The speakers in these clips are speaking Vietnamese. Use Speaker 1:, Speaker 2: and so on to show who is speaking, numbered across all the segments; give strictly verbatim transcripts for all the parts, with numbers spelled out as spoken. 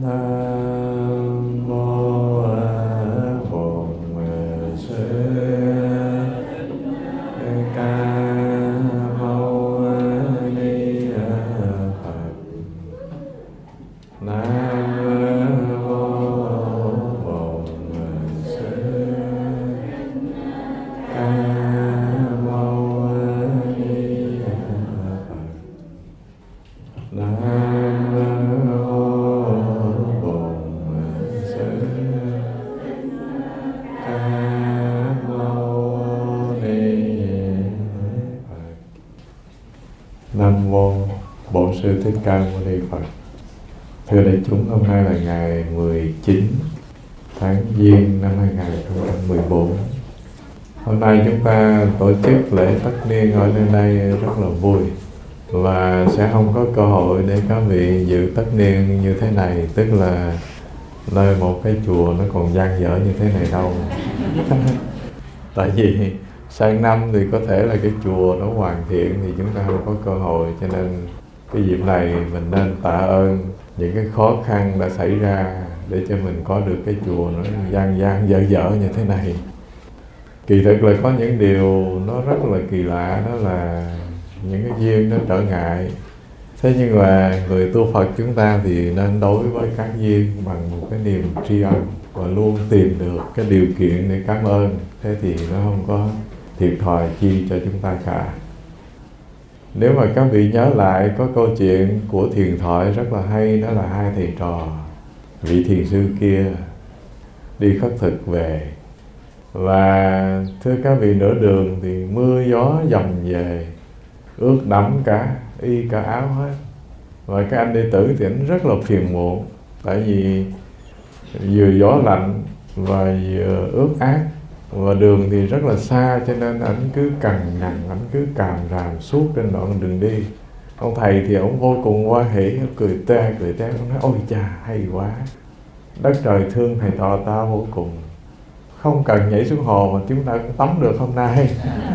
Speaker 1: Nam mô A Phật Sư Ca Mâu Ni Phật. Nam mô Bổn Sư Ca Mâu Ni Phật. Nam mô Bổn Sư Ca Mâu Ni Phật. Nam mô Bổn Sư Thích Ca Mâu Ni Phật. Thưa đại chúng, hôm nay là ngày mười chín tháng Giêng năm hai nghìn không trăm mười bốn. Hôm nay chúng ta tổ chức lễ tất niên ở nơi đây rất là vui, và sẽ không có cơ hội để các vị dự tất niên như thế này, tức là nơi một cái chùa nó còn dang dở như thế này đâu. Tại vì sang năm thì có thể là cái chùa nó hoàn thiện thì chúng ta không có cơ hội, cho nên cái dịp này mình nên tạ ơn những cái khó khăn đã xảy ra để cho mình có được cái chùa nó dang dang dở dở như thế này. Kỳ thực là có những điều nó rất là kỳ lạ, đó là những cái duyên nó trở ngại. Thế nhưng mà người tu Phật chúng ta thì nên đối với các duyên bằng một cái niềm tri ân và luôn tìm được cái điều kiện để cảm ơn. Thế thì nó không có thiệt thòi chi cho chúng ta cả. Nếu mà các vị nhớ lại có câu chuyện của Thiền Thoại rất là hay, đó là hai thầy trò. Vị thiền sư kia đi khất thực về, và thưa các vị, nửa đường thì mưa gió dầm về, ướt đẫm cả y cả áo hết. Và các anh đệ tử thì anh rất là phiền muộn, tại vì vừa gió lạnh và vừa ướt át, và đường thì rất là xa, cho nên anh cứ cằn nhằn, anh cứ càm ràm suốt trên đoạn đường đi. Ông thầy thì ông vô cùng hoan hỷ, cười tê cười tê, ông nói: ôi cha, hay quá, đất trời thương thầy trò ta vô cùng, không cần nhảy xuống hồ mà chúng ta cũng tắm được hôm nay.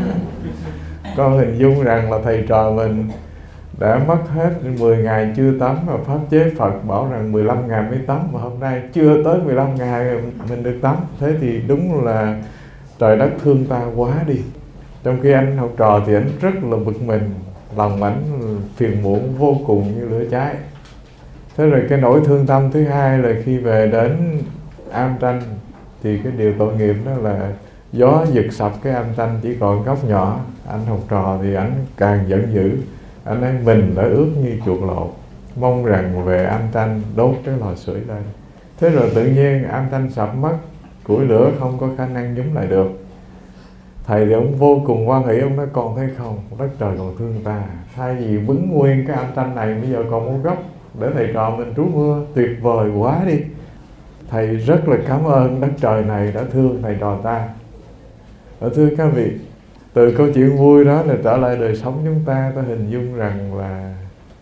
Speaker 1: Con hình dung rằng là thầy trò mình đã mất hết mười ngày chưa tắm, mà Pháp chế Phật bảo rằng mười lăm ngày mới tắm, mà hôm nay chưa tới mười lăm ngày mình được tắm. Thế thì đúng là trời đất thương ta quá đi. Trong khi anh học trò thì anh rất là bực mình, lòng ảnh phiền muộn vô cùng như lửa cháy. Thế rồi cái nỗi thương tâm thứ hai là khi về đến am tranh thì cái điều tội nghiệp đó là gió giật sập cái am tranh chỉ còn góc nhỏ. Anh học trò thì anh càng giận dữ, anh ấy mình đã ướt như chuột lột, mong rằng về am tranh đốt cái lò sưởi lên. Thế rồi tự nhiên am tranh sập mất, củi lửa không có khả năng nhúng lại được. Thầy thì ông vô cùng hoan hỷ, ông nói: còn thấy không, đất trời còn thương ta, thay vì bứng nguyên cái am tranh này bây giờ còn một góc để thầy trò mình trú mưa, tuyệt vời quá đi. Thầy rất là cảm ơn đất trời này đã thương thầy trò ta. Và thưa các vị, từ câu chuyện vui đó là trở lại đời sống chúng ta, ta hình dung rằng là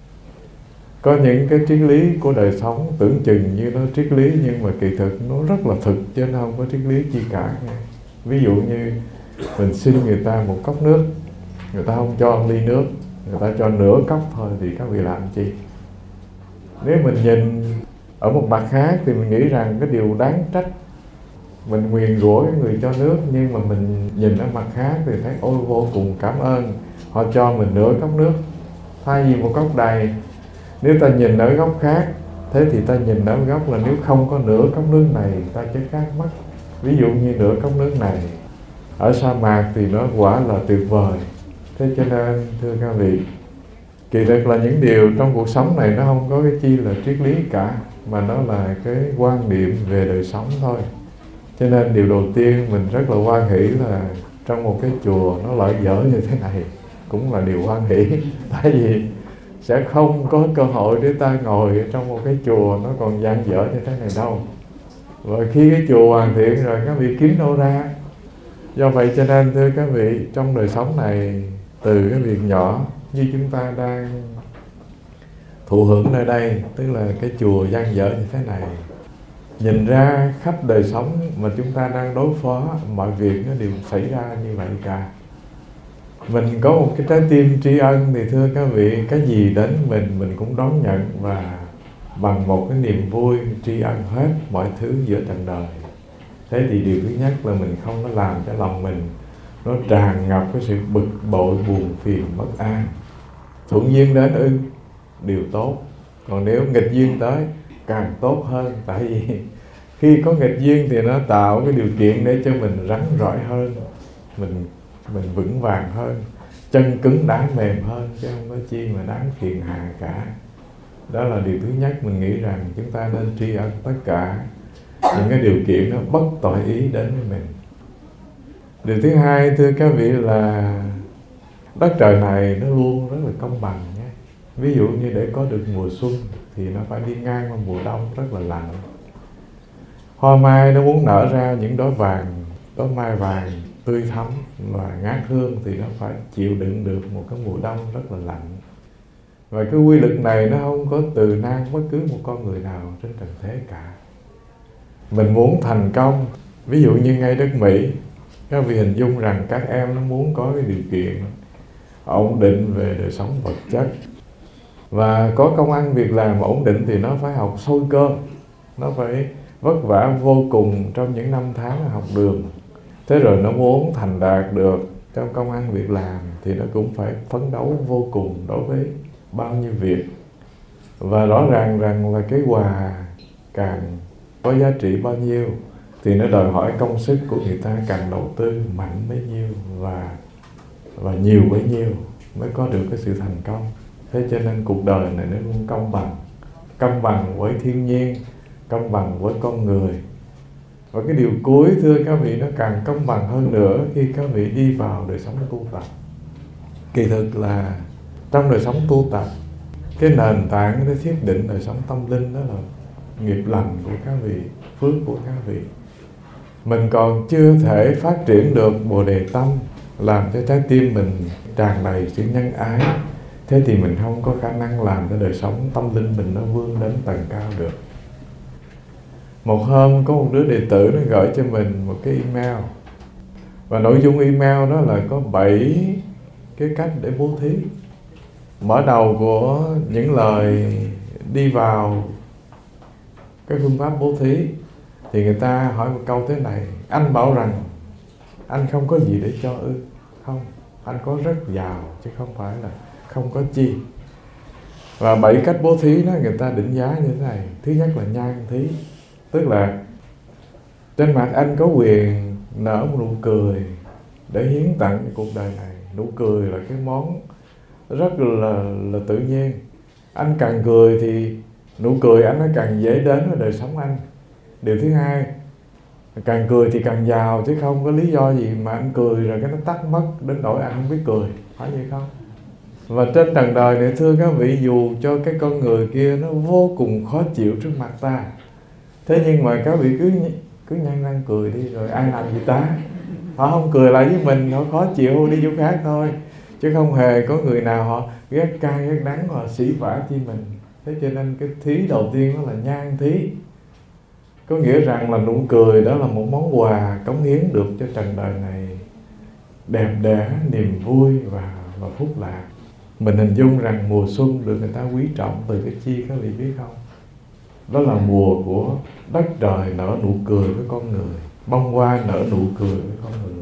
Speaker 1: có những cái triết lý của đời sống tưởng chừng như nó triết lý, nhưng mà kỳ thực nó rất là thực, chứ nó không có triết lý chi cả. Ví dụ như mình xin người ta một cốc nước, người ta không cho ly nước, người ta cho nửa cốc thôi, thì các vị làm chi? Nếu mình nhìn ở một mặt khác thì mình nghĩ rằng cái điều đáng trách, mình nguyền rủa cái người cho nước, nhưng mà mình nhìn ở mặt khác thì thấy ôi vô cùng cảm ơn, họ cho mình nửa cốc nước thay vì một cốc đầy. Nếu ta nhìn ở góc khác, thế thì ta nhìn ở góc là nếu không có nửa cốc nước này ta chết khát mất. Ví dụ như nửa cốc nước này ở sa mạc thì nó quả là tuyệt vời. Thế cho nên thưa các vị, kỳ thực là những điều trong cuộc sống này nó không có cái chi là triết lý cả, mà nó là cái quan điểm về đời sống thôi. Cho nên điều đầu tiên mình rất là hoan hỷ là trong một cái chùa nó lợi dở như thế này cũng là điều hoan hỷ. Tại vì sẽ không có cơ hội để ta ngồi trong một cái chùa nó còn dang dở như thế này đâu. Và khi cái chùa hoàn thiện rồi các vị kiếm đâu ra. Do vậy cho nên thưa các vị, trong đời sống này, từ cái việc nhỏ như chúng ta đang thụ hưởng nơi đây, tức là cái chùa dang dở như thế này, nhìn ra khắp đời sống mà chúng ta đang đối phó, mọi việc nó đều xảy ra như vậy cả. Mình có một cái trái tim tri ân thì thưa các vị, cái gì đến mình mình cũng đón nhận và bằng một cái niềm vui tri ân hết mọi thứ giữa trần đời. Thế thì điều thứ nhất là mình không có làm cho lòng mình nó tràn ngập cái sự bực bội, buồn phiền, bất an. Thuận duyên đến ư, điều tốt. Còn nếu nghịch duyên tới càng tốt hơn. Tại vì khi có nghịch duyên thì nó tạo cái điều kiện để cho mình rắn rỏi hơn, mình mình vững vàng hơn, chân cứng đá mềm hơn, chứ không có chi mà đáng phiền hà cả. Đó là điều thứ nhất, mình nghĩ rằng chúng ta nên tri ân tất cả những cái điều kiện nó bất tội ý đến với mình. Điều thứ hai, thưa các vị, là đất trời này nó luôn rất là công bằng nhé. Ví dụ như để có được mùa xuân thì nó phải đi ngang qua mùa đông rất là lạnh. Hoa mai nó muốn nở ra những đóa vàng, đóa mai vàng tươi thắm và ngát hương thì nó phải chịu đựng được một cái mùa đông rất là lạnh. Và cái quy luật này nó không có từ nan bất cứ một con người nào trên trần thế cả. Mình muốn thành công, ví dụ như ngay đất Mỹ, các vị hình dung rằng các em nó muốn có cái điều kiện ổn định về đời sống vật chất và có công ăn việc làm ổn định thì nó phải học sôi cơm, nó phải vất vả vô cùng trong những năm tháng học đường. Thế rồi nó muốn thành đạt được trong công ăn việc làm thì nó cũng phải phấn đấu vô cùng đối với bao nhiêu việc. Và rõ ràng rằng là cái quà càng có giá trị bao nhiêu thì nó đòi hỏi công sức của người ta càng đầu tư mạnh bấy nhiêu và và nhiều bấy nhiêu mới có được cái sự thành công. Thế cho nên cuộc đời này nó luôn công bằng, công bằng với thiên nhiên, công bằng với con người. Và cái điều cuối, thưa các vị, nó càng công bằng hơn nữa khi các vị đi vào đời sống tu tập. Kỳ thực là trong đời sống tu tập, cái nền tảng để thiết định đời sống tâm linh đó là nghiệp lành của các vị, phước của các vị. Mình còn chưa thể phát triển được Bồ Đề Tâm, làm cho trái tim mình tràn đầy sự nhân ái, thế thì mình không có khả năng làm cho đời sống tâm linh mình nó vươn đến tầng cao được. Một hôm có một đứa đệ tử nó gửi cho mình một cái email, và nội dung email đó là có bảy cái cách để bố thí. Mở đầu của những lời đi vào cái phương pháp bố thí thì người ta hỏi một câu thế này: anh bảo rằng anh không có gì để cho ư? Không, anh có rất giàu chứ không phải là không có chi. Và bảy cách bố thí đó người ta định giá như thế này. Thứ nhất là nhan thí, tức là trên mặt anh có quyền nở một nụ cười để hiến tặng cho cuộc đời này. Nụ cười là cái món rất là, là tự nhiên. Anh càng cười thì nụ cười anh nó càng dễ đến với đời sống anh. Điều thứ hai, càng cười thì càng giàu, chứ không có lý do gì mà anh cười rồi cái nó tắt mất đến nỗi anh không biết cười, phải vậy không? Và trên trần đời này, thưa các vị, dù cho cái con người kia nó vô cùng khó chịu trước mặt ta, thế nhưng mà các vị cứ cứ nhăn răng cười đi, rồi ai làm gì ta? Họ không cười lại với mình, họ khó chịu đi chỗ khác thôi, chứ không hề có người nào họ ghét cay ghét đắng họ sỉ vả chi mình. Thế cho nên cái thí đầu tiên đó là nhan thí, có nghĩa rằng là nụ cười đó là một món quà cống hiến được cho trần đời này, đẹp đẽ, niềm vui và, và phúc lạc. Mình hình dung rằng mùa xuân được người ta quý trọng từ cái chi các vị biết không? Đó là mùa của đất trời nở nụ cười với con người, bông hoa nở nụ cười với con người.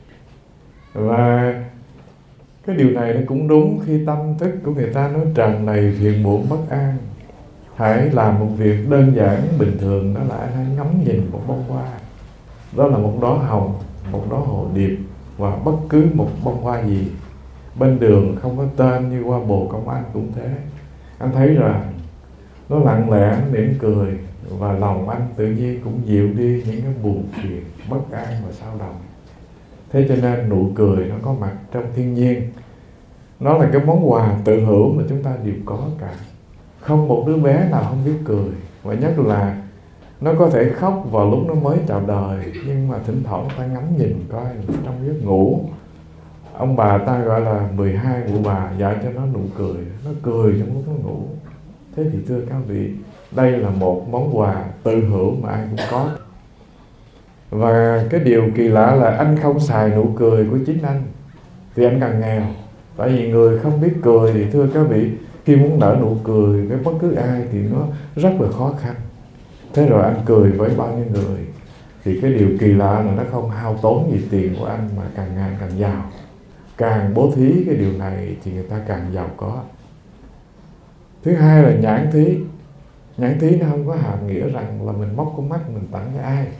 Speaker 1: Và cái điều này nó cũng đúng khi tâm thức của người ta nó tràn đầy phiền muộn bất an. Hãy làm một việc đơn giản bình thường, đó là anh hãy ngắm nhìn một bông hoa. Đó là một đóa hồng, một đóa hồ điệp, và bất cứ một bông hoa gì bên đường không có tên như hoa bồ công anh cũng thế. Anh thấy rằng nó lặng lẽ mỉm cười, và lòng anh tự nhiên cũng dịu đi những cái buồn phiền, bất an và sao động. Thế cho nên nụ cười nó có mặt trong thiên nhiên. Nó là cái món quà tự hữu mà chúng ta đều có cả. Không một đứa bé nào không biết cười. Và nhất là nó có thể khóc vào lúc nó mới chào đời, nhưng mà thỉnh thoảng ta ngắm nhìn coi trong giấc ngủ. Ông bà ta gọi là mười hai cụ bà dạy cho nó nụ cười. Nó cười trong lúc nó ngủ. Thế thì thưa các vị, đây là một món quà tự hữu mà ai cũng có. Và cái điều kỳ lạ là anh không xài nụ cười của chính anh thì anh càng nghèo. Tại vì người không biết cười thì thưa các vị, Khi muốn nở nụ cười với bất cứ ai thì nó rất là khó khăn. Thế rồi anh cười với bao nhiêu người, thì cái điều kỳ lạ là nó không hao tốn gì tiền của anh, mà càng ngày càng giàu. Càng bố thí cái điều này thì người ta càng giàu có. Thứ hai là nhãn thí. Nhãn thí nó không có hàm nghĩa rằng là mình móc con mắt mình tặng cho ai.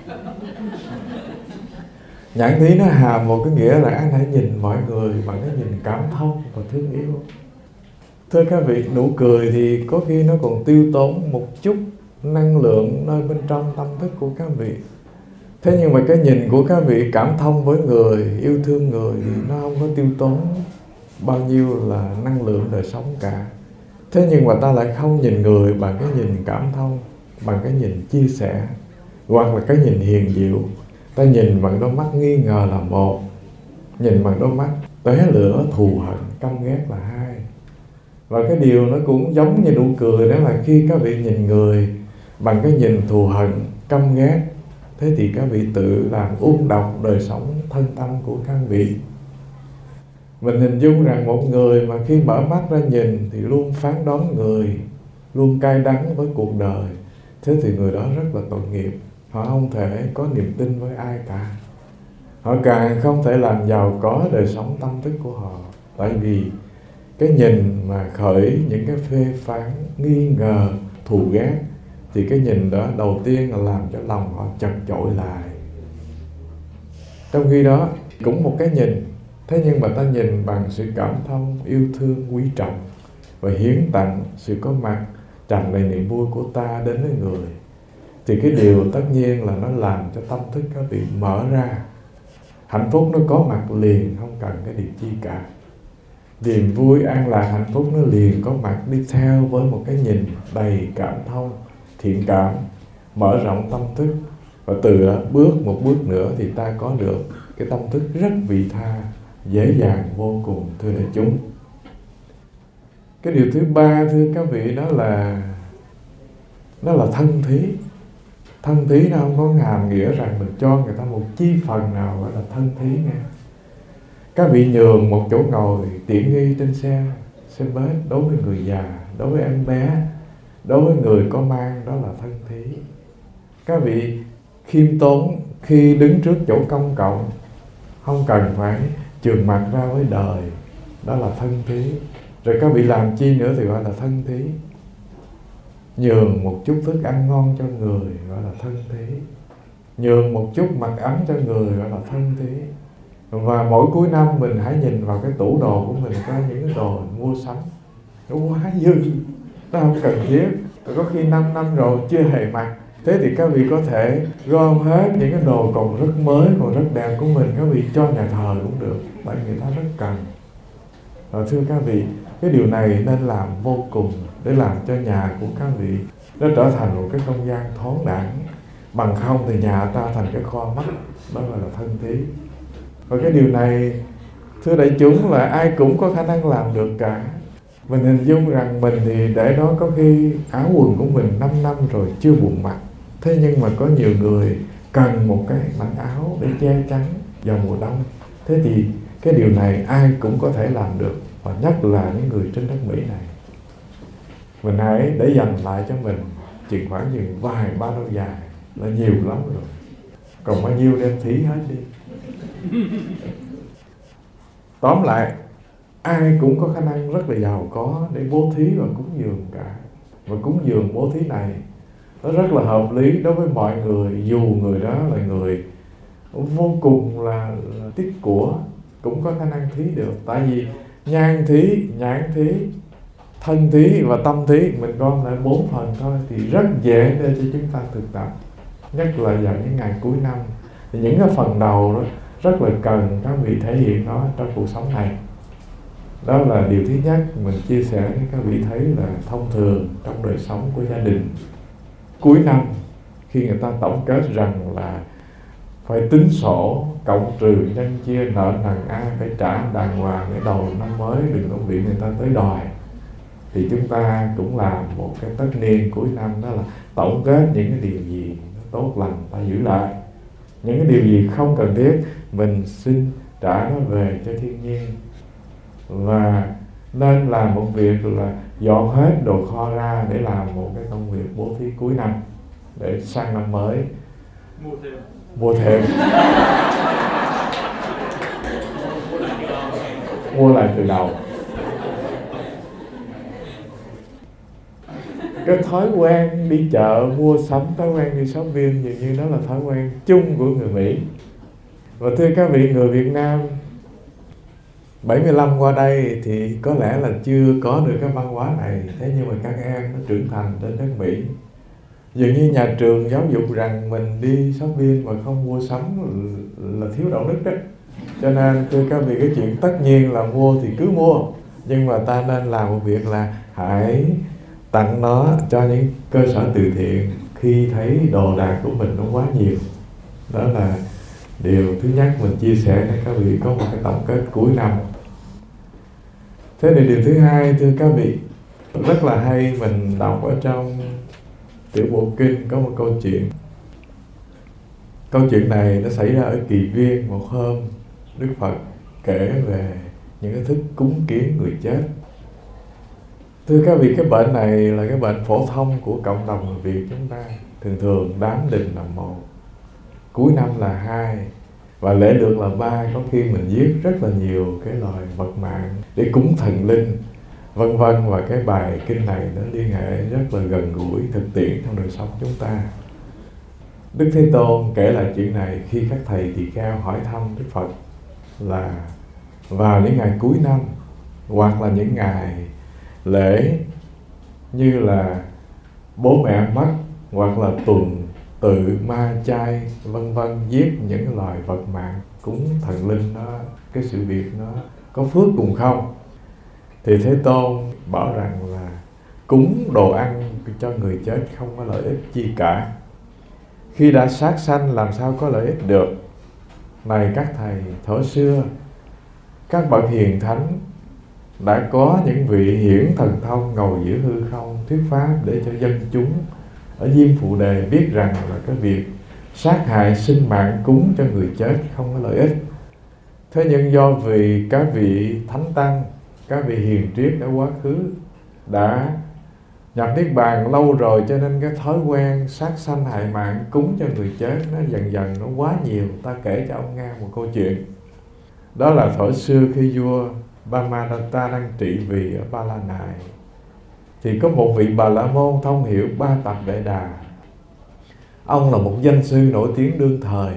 Speaker 1: Nhãn thí nó hàm một cái nghĩa là anh hãy nhìn mọi người bằng cái nhìn cảm thông và thương yêu. Thưa các vị, nụ cười thì có khi nó còn tiêu tốn một chút năng lượng nơi bên trong tâm thức của các vị. Thế nhưng mà cái nhìn của các vị cảm thông với người, yêu thương người thì nó không có tiêu tốn bao nhiêu là năng lượng đời sống cả. Thế nhưng mà ta lại không nhìn người bằng cái nhìn cảm thông, bằng cái nhìn chia sẻ, hoặc là cái nhìn hiền diệu. Ta nhìn bằng đôi mắt nghi ngờ là một, nhìn bằng đôi mắt tóe lửa thù hận căm ghét là hai. Và cái điều nó cũng giống như nụ cười, đó là khi các vị nhìn người bằng cái nhìn thù hận căm ghét, thế thì các vị tự làm ung độc đời sống thân tâm của các vị. Mình hình dung rằng một người mà khi mở mắt ra nhìn thì luôn phán đoán người, luôn cay đắng với cuộc đời, thế thì người đó rất là tội nghiệp. Họ không thể có niềm tin với ai cả. Họ càng không thể làm giàu có đời sống tâm thức của họ. Tại vì cái nhìn mà khởi những cái phê phán, nghi ngờ, thù ghét, thì cái nhìn đó đầu tiên là làm cho lòng họ chật chội lại. Trong khi đó cũng một cái nhìn, thế nhưng mà ta nhìn bằng sự cảm thông, yêu thương, quý trọng và hiến tặng sự có mặt tràn đầy niềm vui của ta đến với người, thì cái điều tất nhiên là nó làm cho tâm thức các vị mở ra. Hạnh phúc nó có mặt liền, không cần cái điều chi cả. Niềm vui, an lạc, hạnh phúc nó liền có mặt đi theo với một cái nhìn đầy cảm thông, thiện cảm, mở rộng tâm thức. Và từ đó bước một bước nữa thì ta có được cái tâm thức rất vị tha, dễ dàng vô cùng, thưa đại chúng. Cái điều thứ ba, thưa các vị, đó là nó là thân thí. Thân thí nó không có hàm nghĩa rằng mình cho người ta một chi phần nào gọi là thân thí nha. Các vị nhường một chỗ ngồi tiện nghi trên xe, xe bus đối với người già, đối với em bé, đối với người có mang, đó là thân thí. Các vị khiêm tốn khi đứng trước chỗ công cộng, không cần phải trường mặt ra với đời, đó là thân thí. Rồi các vị làm chi nữa thì gọi là thân thí. Nhường một chút thức ăn ngon cho người gọi là thân thí. Nhường một chút mặc ấm cho người gọi là thân thí. Và mỗi cuối năm mình hãy nhìn vào cái tủ đồ của mình, có những cái đồ mua sắm nó quá dư, nó không cần thiết. Rồi có khi năm năm rồi chưa hề mặc, thế thì các vị có thể gom hết những cái đồ còn rất mới, còn rất đẹp của mình, các vị cho nhà thờ cũng được, bởi người ta rất cần. Rồi thưa các vị, cái điều này nên làm vô cùng để làm cho nhà của các vị nó trở thành một cái không gian thoáng đãng. Bằng không thì nhà ta thành cái kho mắt, đó gọi là thân thí. Và cái điều này, thưa đại chúng, là ai cũng có khả năng làm được cả. Mình hình dung rằng mình thì để đó có khi áo quần của mình năm năm rồi chưa buồn mặc. Thế nhưng mà có nhiều người cần một cái mảnh áo để che chắn vào mùa đông. Thế thì cái điều này ai cũng có thể làm được, và nhất là những người trên đất Mỹ này. Mình hãy để dành lại cho mình chừng khoảng chừng vài ba lâu dài là nhiều lắm rồi. Còn bao nhiêu đem thí hết đi. Tóm lại, ai cũng có khả năng rất là giàu có để bố thí và cúng dường cả. Và cúng dường bố thí này nó rất là hợp lý đối với mọi người, dù người đó là người vô cùng là, là tiếc của, cũng có khả năng thí được. Tại vì nhan thí, nhãn thí, thân thí và tâm thí, mình gom lại bốn phần thôi thì rất dễ để cho chúng ta thực tập. Nhất là vào những ngày cuối năm thì những cái phần đầu đó rất là cần các vị thể hiện nó trong cuộc sống này. Đó là điều thứ nhất mình chia sẻ với các vị thấy là thông thường trong đời sống của gia đình. Cuối năm khi người ta tổng kết rằng là phải tính sổ, cộng trừ, nhân chia, nợ nần ai phải trả đàng hoàng cái đầu năm mới, đừng có bị người ta tới đòi, thì chúng ta cũng làm một cái tất niên cuối năm, đó là tổng kết những cái điều gì nó tốt lành ta giữ lại, những cái điều gì không cần thiết mình xin trả nó về cho thiên nhiên. Và nên làm một việc là dọn hết đồ kho ra để làm một cái công việc bố thí cuối năm, để sang năm mới
Speaker 2: mua thêm
Speaker 1: mua thêm mua lại từ đầu. Cái thói quen đi chợ mua sắm, thói quen đi shopping, dường như đó là thói quen chung của người Mỹ. Và thưa các vị người Việt Nam bảy mươi lăm qua đây thì có lẽ là chưa có được cái văn hóa này. Thế nhưng mà các em nó trưởng thành trên đất Mỹ, dường như nhà trường giáo dục rằng mình đi shopping mà không mua sắm là thiếu đạo đức đó. Cho nên thưa các vị, cái chuyện tất nhiên là mua thì cứ mua, nhưng mà ta nên làm một việc là hãy tặng nó cho những cơ sở từ thiện khi thấy đồ đạc của mình nó quá nhiều. Đó là điều thứ nhất mình chia sẻ để các vị có một cái tổng kết cuối năm. Thế thì điều thứ hai, thưa các vị, rất là hay, mình đọc ở trong Tiểu Bộ Kinh có một câu chuyện. Câu chuyện này nó xảy ra ở Kỳ Viên. Một hôm Đức Phật kể về những cái thức cúng kiến người chết. Thưa các vị, cái bệnh này là cái bệnh phổ thông của cộng đồng người Việt chúng ta. Thường thường đám đình là một, cuối năm là hai, và lễ lượt là ba. Có khi mình giết rất là nhiều cái loài vật mạng để cúng thần linh, vân vân. Và cái bài kinh này nó liên hệ rất là gần gũi thực tiễn trong đời sống chúng ta. Đức Thế Tôn kể lại chuyện này khi các thầy tỳ kheo hỏi thăm Đức Phật là vào những ngày cuối năm hoặc là những ngày lễ như là bố mẹ mất, hoặc là tuần tự ma chay vân vân, giết những loài vật mạng cúng thần linh đó, cái sự việc nó có phước cùng không? Thì Thế Tôn bảo rằng là cúng đồ ăn cho người chết không có lợi ích chi cả. Khi đã sát sanh làm sao có lợi ích được? Này các thầy, thuở xưa các bậc hiền thánh đã có những vị hiển thần thông ngồi giữa hư không thuyết pháp để cho dân chúng ở Diêm Phù Đề biết rằng là cái việc sát hại sinh mạng cúng cho người chết không có lợi ích. Thế nhưng do vì các vị thánh tăng, các vị hiền triết đã quá khứ đã nhập niết bàn lâu rồi, cho nên cái thói quen sát sanh hại mạng cúng cho người chết nó dần dần nó quá nhiều. Ta kể cho ông nghe một câu chuyện. Đó là thuở xưa khi vua Brahmadatta đang trị vì ở Ba La Nại, thì có một vị Bà La Môn thông hiểu ba tập Vệ Đà. Ông là một danh sư nổi tiếng đương thời.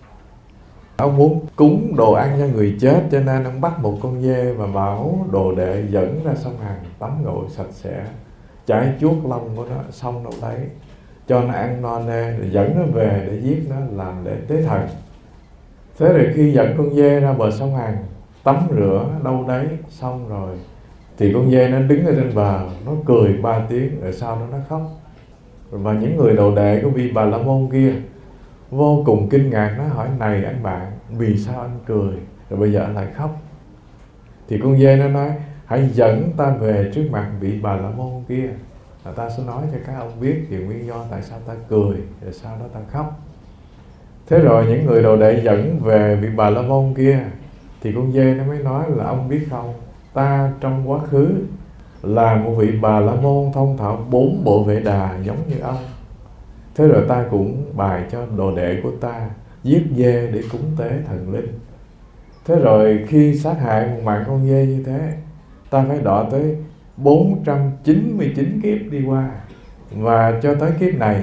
Speaker 1: Ông muốn cúng đồ ăn cho người chết, cho nên ông bắt một con dê và bảo đồ đệ dẫn ra sông Hằng tắm gội sạch sẽ, chải chuốt lông của nó xong đâu đấy, cho nó ăn no nê, rồi dẫn nó về để giết nó làm lễ tế thần. Thế rồi khi dẫn con dê ra bờ sông Hằng tắm rửa đâu đấy xong rồi, thì con dê nó đứng ở trên bờ, nó cười ba tiếng rồi sau đó nó khóc. Và những người đồ đệ của vị Bà La Môn kia vô cùng kinh ngạc, nó hỏi: này anh bạn, vì sao anh cười rồi bây giờ anh lại khóc? Thì con dê nó nói: hãy dẫn ta về trước mặt vị Bà La Môn kia, là ta sẽ nói cho các ông biết về nguyên do tại sao ta cười rồi sau đó ta khóc. Thế rồi những người đồ đệ dẫn về vị Bà La Môn kia, thì con dê nó mới nói là: ông biết không, ta trong quá khứ là một vị Bà La Môn thông thạo bốn bộ Vệ Đà giống như ông. Thế rồi ta cũng bài cho đồ đệ của ta giết dê để cúng tế thần linh. Thế rồi khi sát hại một mạng con dê như thế, ta phải đọ tới bốn trăm chín mươi chín kiếp đi qua, và cho tới kiếp này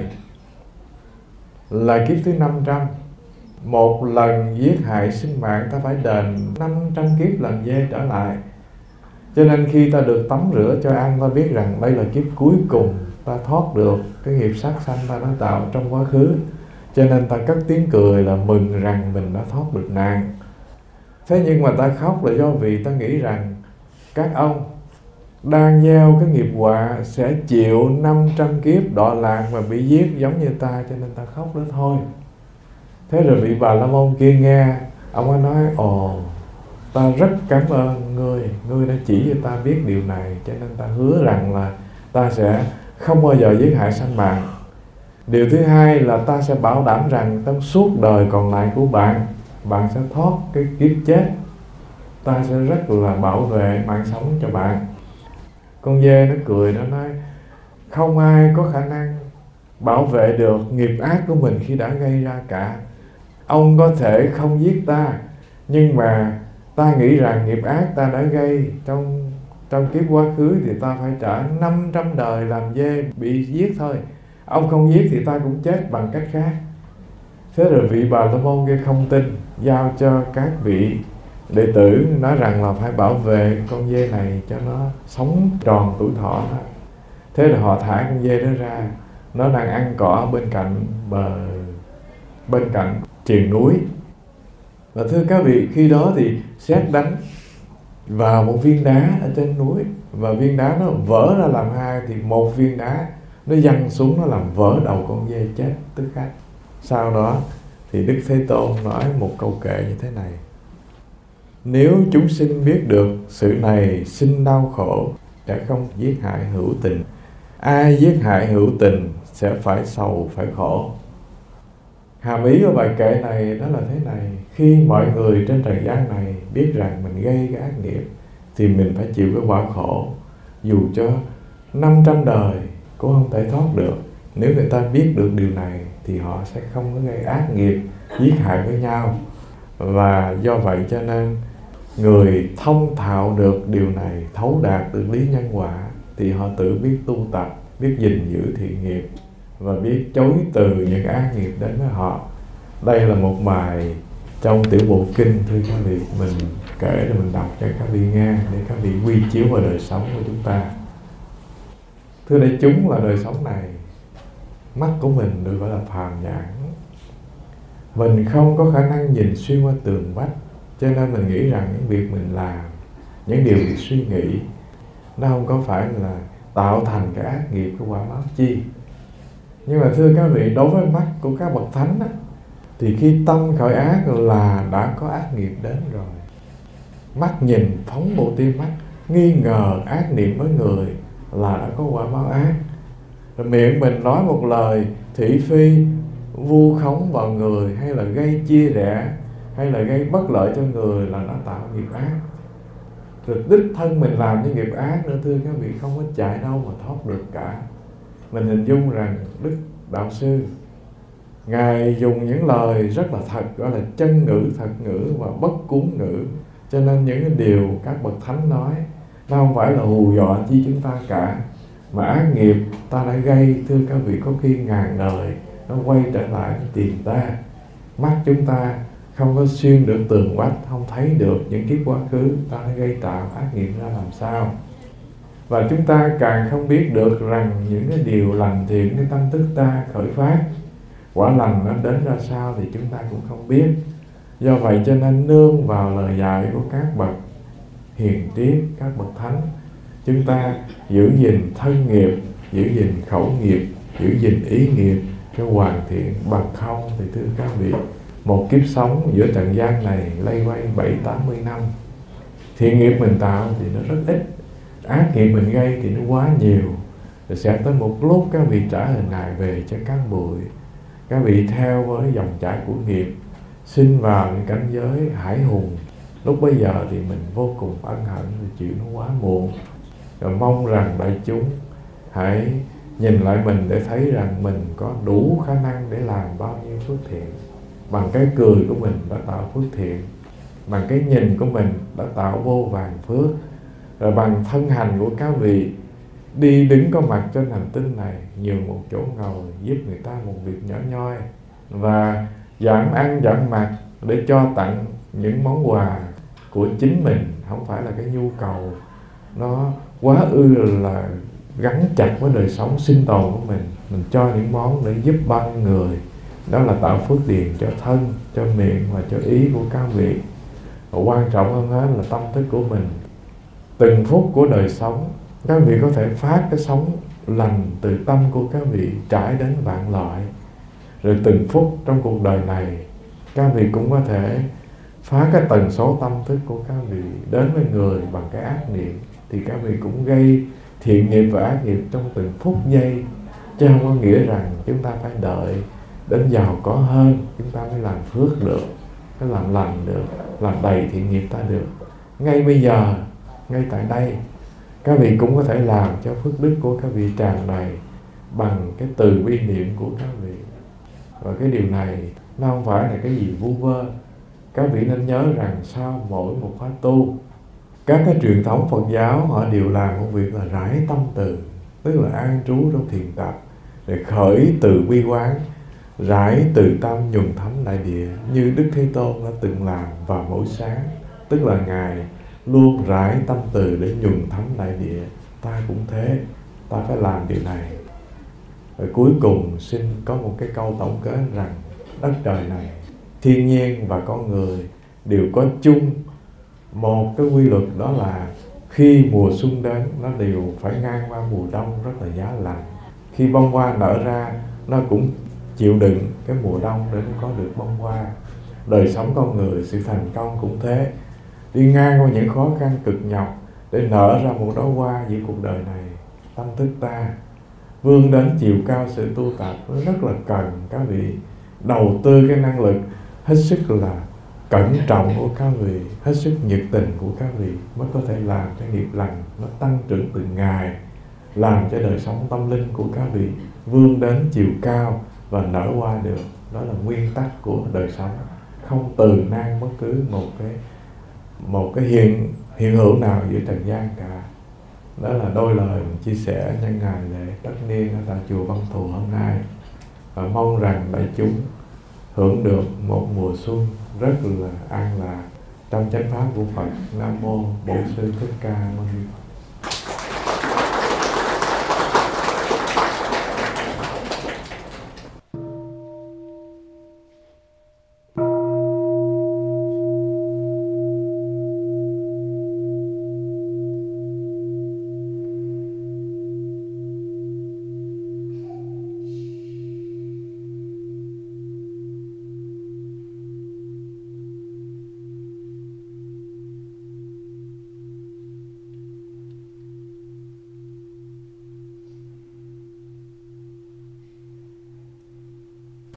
Speaker 1: là kiếp thứ năm trăm. Một lần giết hại sinh mạng ta phải đền năm trăm kiếp làm dê trở lại. Cho nên khi ta được tắm rửa cho ăn, ta biết rằng đây là kiếp cuối cùng ta thoát được cái nghiệp sát sanh ta đã tạo trong quá khứ. Cho nên ta cất tiếng cười là mừng rằng mình đã thoát được nạn. Thế nhưng mà ta khóc là do vì ta nghĩ rằng các ông đang gieo cái nghiệp họa sẽ chịu năm trăm kiếp đọa lạc và bị giết giống như ta, cho nên ta khóc đó thôi. Thế rồi vị Bà La Môn kia nghe, ông ấy nói: ồ, ta rất cảm ơn ngươi, ngươi đã chỉ cho ta biết điều này, cho nên ta hứa rằng là ta sẽ không bao giờ giết hại sanh mạng. Điều thứ hai là ta sẽ bảo đảm rằng trong suốt đời còn lại của bạn, bạn sẽ thoát cái kiếp chết. ta sẽ rất là bảo vệ mạng sống cho bạn. Con dê nó cười, nó nói không ai có khả năng bảo vệ được nghiệp ác của mình khi đã gây ra cả. Ông có thể không giết ta, nhưng mà ta nghĩ rằng nghiệp ác ta đã gây trong trong kiếp quá khứ thì ta phải trả năm trăm đời làm dê bị giết thôi. Ông không giết thì ta cũng chết bằng cách khác. Thế rồi vị Bà La Môn kia không tin, giao cho các vị đệ tử nói rằng là phải bảo vệ con dê này cho nó sống tròn tuổi thọ đó. Thế là họ thả con dê đó ra, nó đang ăn cỏ bên cạnh bờ, bên cạnh triền núi. Và thưa các vị, khi đó thì sét đánh vào một viên đá ở trên núi, và viên đá nó vỡ ra làm hai, thì một viên đá nó văng xuống, nó làm vỡ đầu con dê chết tức khắc. Sau đó thì Đức Thế Tôn nói một câu kệ như thế này: nếu chúng sinh biết được sự này sinh đau khổ, sẽ không giết hại hữu tình. Ai giết hại hữu tình sẽ phải sầu phải khổ. Hàm ý của bài kệ này đó là thế này: khi mọi người trên trần gian này biết rằng mình gây cái ác nghiệp thì mình phải chịu cái quả khổ, dù cho năm trăm đời cũng không thể thoát được. Nếu người ta biết được điều này thì họ sẽ không có gây ác nghiệp, giết hại với nhau. Và do vậy cho nên người thông thạo được điều này, thấu đạt được lý nhân quả, thì họ tự biết tu tập, biết gìn giữ thiện nghiệp và biết chối từ những ác nghiệp đến với họ. Đây là một bài trong Tiểu Bộ Kinh, thưa các vị, mình kể rồi mình đọc cho các vị nghe để các vị quy chiếu vào đời sống của chúng ta. Thưa đại chúng, là đời sống này, mắt của mình được gọi là phàm nhãn. Mình không có khả năng nhìn xuyên qua tường vách, cho nên mình nghĩ rằng những việc mình làm, những điều mình suy nghĩ, nó không có phải là tạo thành cái ác nghiệp của quả báo chi. Nhưng mà thưa các vị, đối với mắt của các bậc thánh á, thì khi tâm khởi ác là đã có ác nghiệp đến rồi. Mắt nhìn phóng bộ tia mắt, nghi ngờ ác niệm với người là đã có quả báo ác. Rồi miệng mình nói một lời thị phi, vu khống vào người, hay là gây chia rẽ, hay là gây bất lợi cho người là nó tạo nghiệp ác. Rồi đích thân mình làm những nghiệp ác nữa, thưa các vị, không có chạy đâu mà thoát được cả. Mình hình dung rằng Đức Đạo Sư, Ngài dùng những lời rất là thật, gọi là chân ngữ, thật ngữ và bất cuốn ngữ. Cho nên những cái điều các bậc thánh nói, nó không phải là hù dọa chi chúng ta cả, mà ác nghiệp ta đã gây, thưa các vị, có khi ngàn đời nó quay trở lại tìm ta. Mắt chúng ta không có xuyên được tường vách, không thấy được những kiếp quá khứ ta đã gây tạo ác nghiệp ra làm sao. Và chúng ta càng không biết được rằng những cái điều lành thiện, cái tâm thức ta khởi phát, quả lành nó đến ra sao thì chúng ta cũng không biết. Do vậy cho nên nương vào lời dạy của các bậc hiền triết, các bậc thánh, chúng ta giữ gìn thân nghiệp, giữ gìn khẩu nghiệp, giữ gìn ý nghiệp cho hoàn thiện. Bằng không thì thưa các vị, một kiếp sống giữa trần gian này lây quay bảy tám mươi năm, thiện nghiệp mình tạo thì nó rất ít, ác nghiệp mình gây thì nó quá nhiều. Rồi sẽ tới một lúc các vị trả hình hài về cho các bụi, các vị theo với dòng chảy của nghiệp, sinh vào những cảnh giới hải hùng. Lúc bấy giờ thì mình vô cùng ân hận, thì chuyện nó quá muộn. Rồi mong rằng đại chúng hãy nhìn lại mình để thấy rằng mình có đủ khả năng để làm bao nhiêu phước thiện. Bằng cái cười của mình đã tạo phước thiện, bằng cái nhìn của mình đã tạo vô vàn phước. Rồi bằng thân hành của các vị đi đứng có mặt trên hành tinh này, nhường một chỗ ngồi giúp người ta một việc nhỏ nhoi, và giảm ăn giảm mặc để cho tặng những món quà của chính mình, không phải là cái nhu cầu nó quá ư là gắn chặt với đời sống sinh tồn của mình. Mình cho những món để giúp bao nhiêu người, đó là tạo phước điền cho thân, cho miệng và cho ý của các vị. Và quan trọng hơn hết là tâm thức của mình. Từng phút của đời sống, các vị có thể phát cái sóng lành từ tâm của các vị trải đến vạn loại. Rồi từng phút trong cuộc đời này, các vị cũng có thể phá cái tần số tâm thức của các vị đến với người bằng cái ác niệm, thì các vị cũng gây thiện nghiệp và ác nghiệp trong từng phút giây. Chứ không có nghĩa rằng chúng ta phải đợi đến giàu có hơn chúng ta mới làm phước được, mới làm lành được, làm đầy thiện nghiệp ta được. ngay bây giờ, ngay tại đây. Các vị cũng có thể làm cho phước đức của các vị tràn đầy bằng cái từ bi niệm của các vị. Và cái điều này nó không phải là cái gì vu vơ. Các vị nên nhớ rằng sau mỗi một khóa tu, các cái truyền thống Phật giáo họ đều làm một việc là rải tâm từ, tức là an trú trong thiền tập để khởi từ bi quán, rải từ tâm nhuần thấm đại địa, như Đức Thế Tôn đã từng làm vào mỗi sáng. Tức là Ngài luôn rải tâm từ để nhuần thấm đại địa. Ta cũng thế, ta phải làm điều này. Rồi cuối cùng xin có một cái câu tổng kết rằng đất trời này, thiên nhiên và con người đều có chung một cái quy luật, đó là khi mùa xuân đến nó đều phải ngang qua mùa đông rất là giá lạnh. Khi bông hoa nở ra nó cũng chịu đựng cái mùa đông để nó có được bông hoa. Đời sống con người, sự thành công cũng thế, đi ngang qua những khó khăn cực nhọc để nở ra một đóa hoa giữa cuộc đời này. Tâm thức ta vươn đến chiều cao sự tu tập, nó rất là cần các vị đầu tư cái năng lực hết sức là cẩn trọng của các vị, hết sức nhiệt tình của các vị, mới có thể làm cho nghiệp lành nó tăng trưởng từng ngày, làm cho đời sống tâm linh của các vị vươn đến chiều cao và nở hoa được. Đó là nguyên tắc của đời sống, không từ nan bất cứ một cái một cái hiện hiện hữu nào giữa trần gian cả. Đó là đôi lời chia sẻ nhân ngày lễ tất niên ở tại chùa Văn Thù hôm nay, và mong rằng đại chúng hưởng được một mùa xuân rất là an lạc trong chánh pháp của Phật. Nam mô Bổn Sư Thích Ca Mâu Ni Phật.